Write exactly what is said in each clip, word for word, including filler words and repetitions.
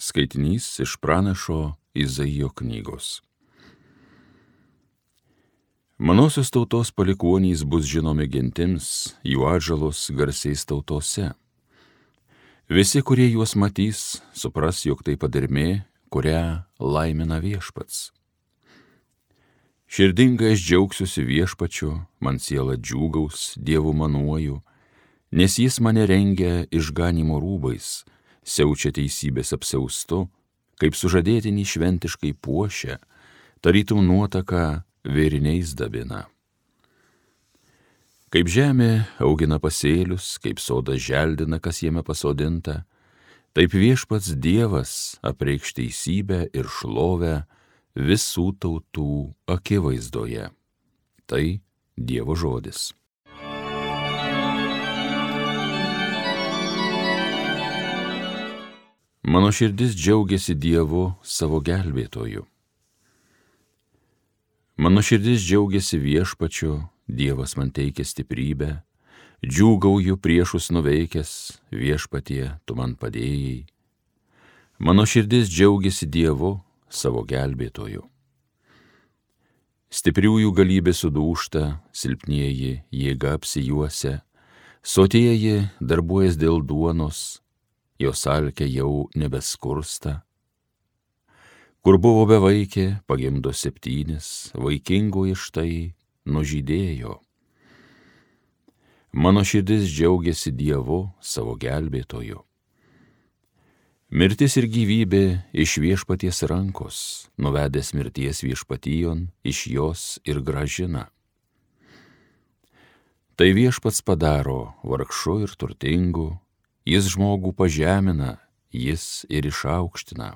Skaitinys iš pranašo Izaijo knygos. Manosios tautos palikuonys bus žinomi gentims, jų atžalos garsiais tautose. Visi, kurie juos matys, supras, jog tai padermė, kurią laimina Viešpats. Širdingai aš džiaugsiuosi Viešpačiu, man siela džiūgaus, Dievu manuoju, nes jis mane rengia išganymo rūbais, siaučia teisybės apsiaustu, kaip sužadėtinį šventiškai puošia, tarytum nuotaka vėriniais dabina. Kaip žemė augina pasėlius, kaip sodas želdina, kas jame pasodinta, taip Viešpats Dievas apreikš teisybę ir šlovę visų tautų akivaizdoje. Tai Dievo žodis. Mano širdis džiaugiasi Dievu savo gelbėtoju. Mano širdis džiaugiasi Viešpačiu, Dievas man teikia stiprybę, džiūgauju priešus nuveikęs, Viešpatie, tu man padėjai. Mano širdis džiaugiasi Dievu savo gelbėtoju. Stipriųjų galybė sudūžta, silpnieji jėga apsijuosia, sotieji darbuojas dėl duonos, jos alkė jau nebeskursta. Kur buvo bevaikė, pagimdo septynis, vaikingoji štai nužydėjo. Mano širdis džiaugiasi Dievu savo gelbėtoju. Mirtis ir gyvybė iš Viešpaties rankos, nuvedęs mirties viešpatijon, iš jos ir grąžina. Tai Viešpats padaro vargšu ir turtingu, jis žmogų pažemina, jis ir išaukština.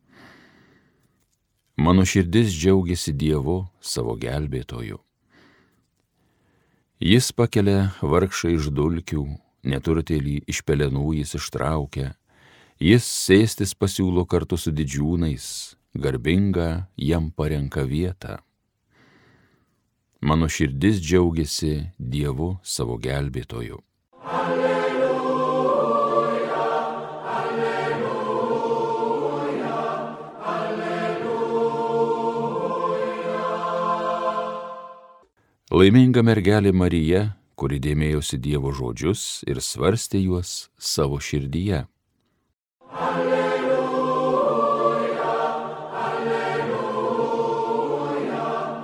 Mano širdis džiaugiasi Dievu savo gelbėtoju. Jis pakelia vargšą iš dulkių, neturtėlį iš pelenų jis ištraukia, jis sėstis pasiūlo kartu su didžiūnais, garbingą jam parenka vietą. Mano širdis džiaugiasi Dievu savo gelbėtoju. Laiminga mergelė Marija, kuri dėmėjosi Dievo žodžius ir svarstė juos savo širdyje. Alleluja, alleluja,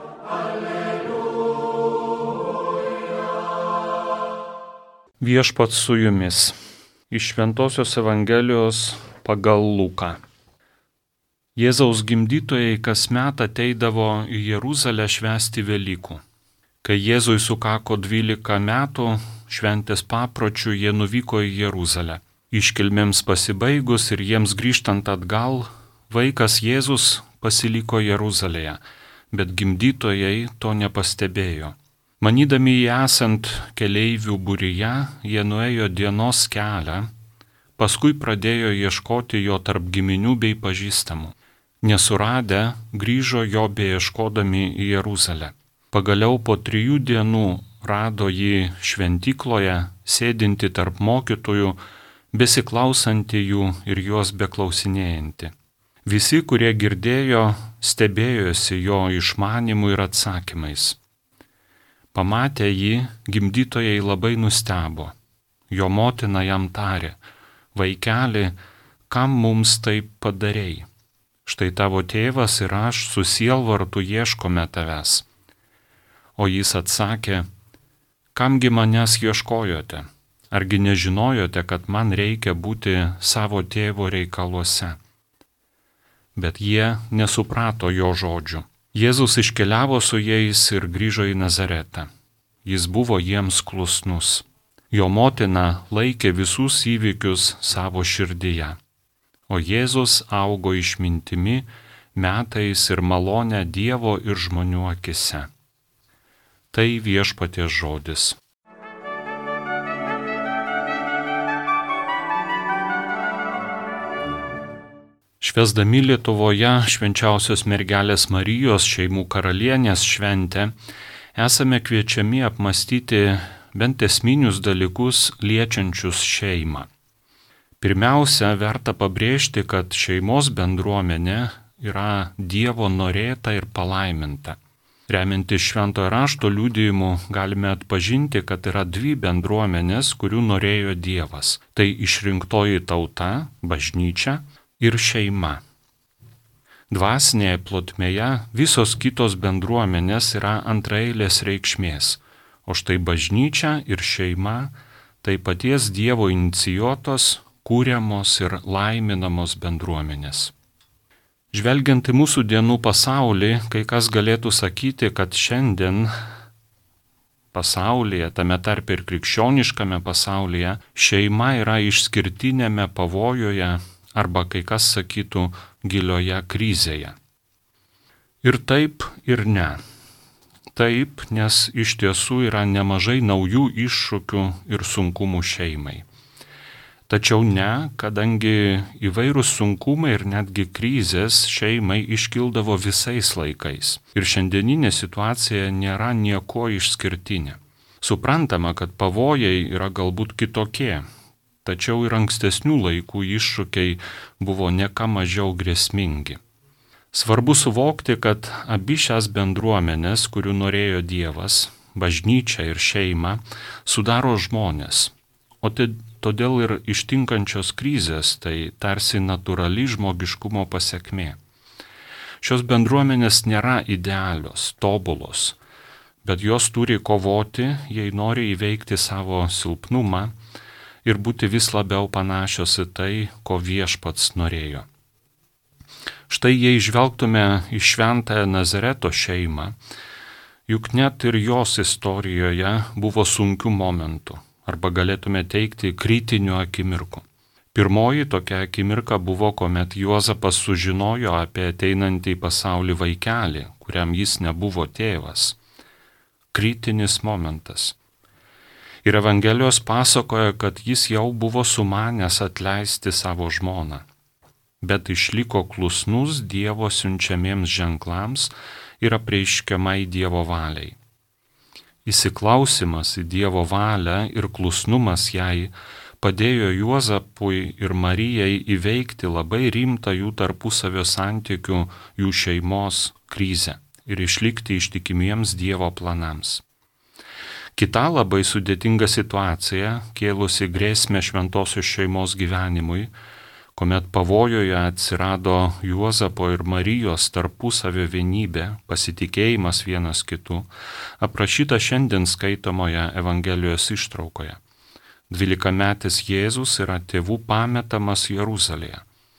alleluja. Viešpats su jumis. Iš Šventosios Evangelijos pagal Luką. Jėzaus gimdytojai kasmet ateidavo į Jeruzalę švęsti Velykų. Kai Jėzui sukako dvylika metų, šventės papročių jie nuvyko į Jeruzalę. Iškilmėms pasibaigus ir jiems grįžtant atgal, vaikas Jėzus pasiliko Jeruzalėje, bet gimdytojai to nepastebėjo. Manydami jį esant keleivių būryje, jie nuėjo dienos kelią, paskui pradėjo ieškoti jo tarp giminių bei pažįstamų. Nesuradę, grįžo jo beieškodami į Jeruzalę. Pagaliau po trijų dienų rado jį šventykloje, sėdinti tarp mokytojų, besiklausantį jų ir juos beklausinėjantį. Visi, kurie girdėjo, stebėjosi jo išmanimu ir atsakymais. Pamatę jį, gimdytojai labai nustebo. Jo motina jam tarė: vaikeli, kam mums taip padarei? Štai tavo tėvas ir aš su sielvartu ieškome tavęs. O jis atsakė: kamgi manęs ieškojote? Argi nežinojote, kad man reikia būti savo tėvo reikaluose? Bet jie nesuprato jo žodžių. Jėzus iškeliavo su jais ir grįžo į Nazaretą. Jis buvo jiems klusnus. Jo motina laikė visus įvykius savo širdyje. O Jėzus augo išmintimi, metais ir malone Dievo ir žmonių akise. Tai Viešpaties žodis. Švęsdami Lietuvoje švenčiausios mergelės Marijos šeimų karalienės šventę, esame kviečiami apmąstyti bent esminius dalykus liečiančius šeimą. Pirmiausia, verta pabrėžti, kad šeimos bendruomenė yra Dievo norėta ir palaiminta. Remiantis Šventojo rašto liudijimu galime atpažinti, kad yra dvi bendruomenės, kurių norėjo Dievas. Tai išrinktoji tauta, bažnyčia ir šeima. Dvasinėje plotmėje visos kitos bendruomenės yra antraeilės reikšmės, o štai bažnyčia ir šeima tai paties Dievo inicijuotos, kūriamos ir laiminamos bendruomenės. Žvelgiant į mūsų dienų pasaulį, kai kas galėtų sakyti, kad šiandien pasaulyje, tame tarpe ir krikščioniškame pasaulyje, šeima yra išskirtinėme pavojuje arba kai kas sakytų gilioje krizėje. Ir taip, ir ne. Taip, nes iš tiesų yra nemažai naujų iššūkių ir sunkumų šeimai. Tačiau ne, kadangi įvairūs sunkumai ir netgi krizės šeimai iškildavo visais laikais. Ir šiandieninė situacija nėra nieko išskirtinė. Suprantama, kad pavojai yra galbūt kitokie, tačiau ir ankstesnių laikų iššūkiai buvo ne ką mažiau grėsmingi. Svarbu suvokti, kad abi šias bendruomenės, kurių norėjo Dievas, bažnyčia ir šeima, sudaro žmonės, o tai todėl ir ištinkančios krizės tai tarsi natūrali žmogiškumo pasekmė. Šios bendruomenės nėra idealios, tobulos, bet jos turi kovoti, jei nori įveikti savo silpnumą ir būti vis labiau panašios į tai, ko Viešpats norėjo. Štai jei žvelgtume į šventąją Nazareto šeimą, juk net ir jos istorijoje buvo sunkių momentų. Arba galėtume teikti kritinių akimirkų. Pirmoji tokia akimirka buvo, kuomet Juozapas sužinojo apie ateinantį į pasaulį vaikelį, kuriam jis nebuvo tėvas. Kritinis momentas. Ir Evangelijos pasakoja, kad jis jau buvo sumanęs atleisti savo žmoną, bet išliko klusnus Dievo siunčiamiems ženklams ir apreiškiamai Dievo valiai. Įsiklausimas į Dievo valią ir klusnumas jai padėjo Juozapui ir Marijai įveikti labai rimtą jų tarpusavio santykių, jų šeimos krizę ir išlikti ištikimiems Dievo planams. Kita labai sudėtinga situacija, kėlusi grėsmę šventosios šeimos gyvenimui, kuomet pavojoje atsirado Juozapo ir Marijos tarpusavio vienybė, pasitikėjimas vienas kitu, aprašyta šiandien skaitomoje Evangelijos ištraukoje. Dvylikametis Jėzus yra tėvų pametamas Jeruzalėje.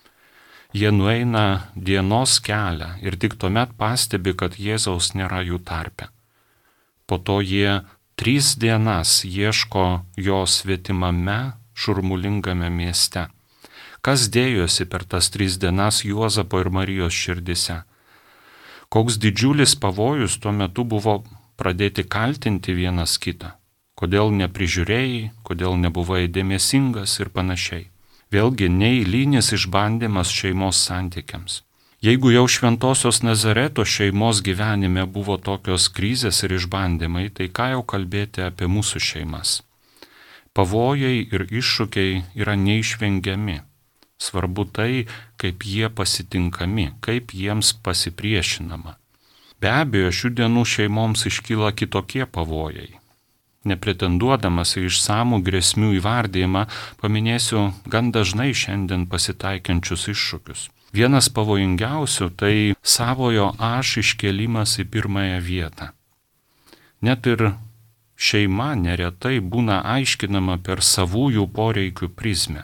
Jie nueina dienos kelią ir tik tuomet pastebi, kad Jėzaus nėra jų tarpe. Po to jie tris dienas ieško jo svetimame, šurmulingame mieste. Kas dėjosi per tas tris dienas Juozapo ir Marijos širdise? Koks didžiulis pavojus tuo metu buvo pradėti kaltinti vienas kitą? Kodėl neprižiūrėjai, kodėl nebuvai dėmesingas ir panašiai. Vėlgi neeilinis išbandymas šeimos santykiams. Jeigu jau šventosios Nazareto šeimos gyvenime buvo tokios krizės ir išbandymai, tai ką jau kalbėti apie mūsų šeimas? Pavojai ir iššūkiai yra neišvengiami. Svarbu tai, kaip jie pasitinkami, kaip jiems pasipriešinama. Be abejo, šių dienų šeimoms iškyla kitokie pavojai. Nepretenduodamas į išsamų grėsmių įvardėjimą, paminėsiu gan dažnai šiandien pasitaikiančius iššūkius. Vienas pavojingiausių tai savojo aš iškėlimas į pirmąją vietą. Net ir šeima neretai būna aiškinama per savųjų poreikių prizmę.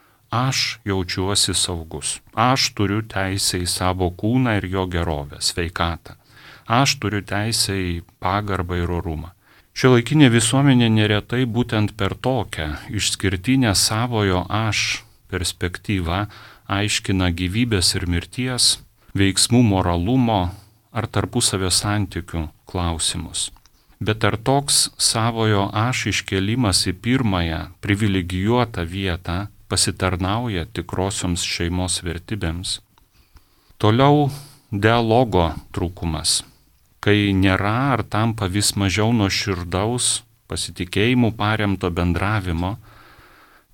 Aš jaučiuosi saugus. Aš turiu teisę į savo kūną ir jo gerovę, sveikatą. Aš turiu teisę į pagarbą ir orumą. Šiuolaikinė visuomenė neretai būtent per tokią išskirtinę savojo aš perspektyvą aiškina gyvybės ir mirties, veiksmų moralumo ar tarpusavio santykių klausimus. Bet ar toks savojo aš iškėlimas į pirmąją privilegijuotą vietą pasitarnauja tikrosioms šeimos vertybėms? Toliau dialogo trūkumas. Kai nėra ar tampa vis mažiau nuoširdaus, pasitikėjimų paremto bendravimo,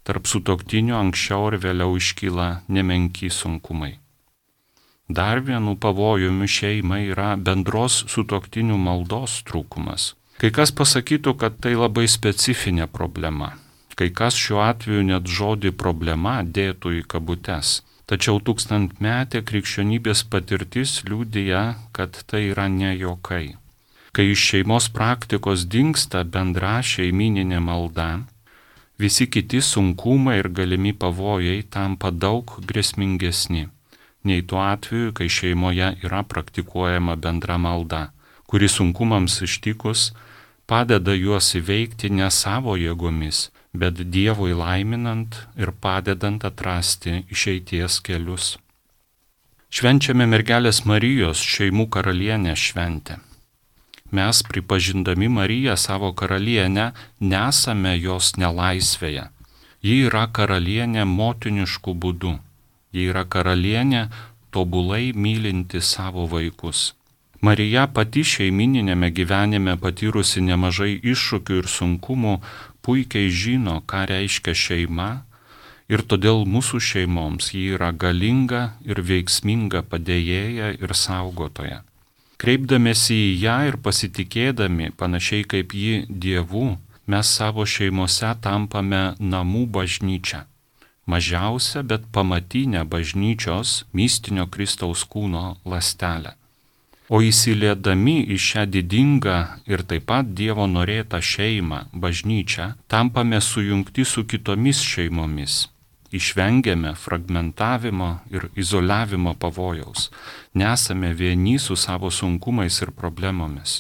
Tarp sutuoktinių anksčiau ir vėliau iškyla nemenki sunkumai. Dar vienu pavojumi šeimai yra bendros sutuoktinių maldos trūkumas. Kai kas pasakytų, kad tai labai specifinė problema. Kai kas šiuo atveju net žodį problema dėtų į kabutes. Tačiau tūkstantmetė krikščionybės patirtis liudija, kad tai yra ne juokai. Kai iš šeimos praktikos dingsta bendra šeimininė malda, visi kiti sunkumai ir galimi pavojai tampa daug grėsmingesni, nei tuo atveju, kai šeimoje yra praktikuojama bendra malda, kuri sunkumams ištikus padeda juos įveikti ne savo jėgomis, bet Dievui laiminant ir padedant atrasti išeities kelius. Švenčiame mergelės Marijos šeimų karalienės šventę. Mes, pripažindami Mariją savo karalienę, nesame jos nelaisvėje. Ji yra karalienė motinišku būdu. Ji yra karalienė tobulai mylinti savo vaikus. Marija pati šeimininėme gyvenime patyrusi nemažai iššūkių ir sunkumų, puikiai žino, ką reiškia šeima, ir todėl mūsų šeimoms ji yra galinga ir veiksminga padėjėja ir saugotoja. Kreipdamėsi į ją ir pasitikėdami, panašiai kaip ji Dievu, mes savo šeimose tampame namų bažnyčia, mažiausia, bet pamatinė bažnyčios mistinio Kristaus kūno ląstelė. O įsiliedami į šią didingą ir taip pat Dievo norėtą šeimą, bažnyčią, tampame sujungti su kitomis šeimomis. Išvengiame fragmentavimo ir izoliavimo pavojaus. Nesame vieni su savo sunkumais ir problemomis.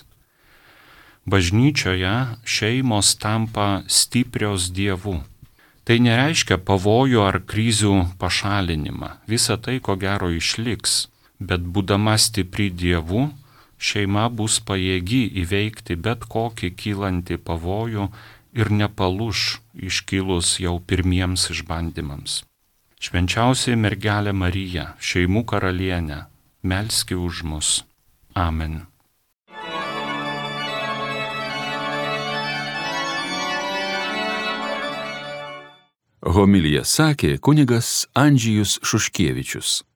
Bažnyčioje šeimos tampa stiprios Dievu. Tai nereiškia pavojų ar krizių pašalinimą. Visa tai, ko gero, išliks. Bet būdama stipri Dievu, šeima bus pajėgi įveikti bet kokį kylantį pavojų ir nepalūš iškilus jau pirmiems išbandymams. Švenčiausioji mergelė Marija, šeimų karalienė, melski už mus. Amen. Homiliją sakė kunigas Andžejus Šuškevičius.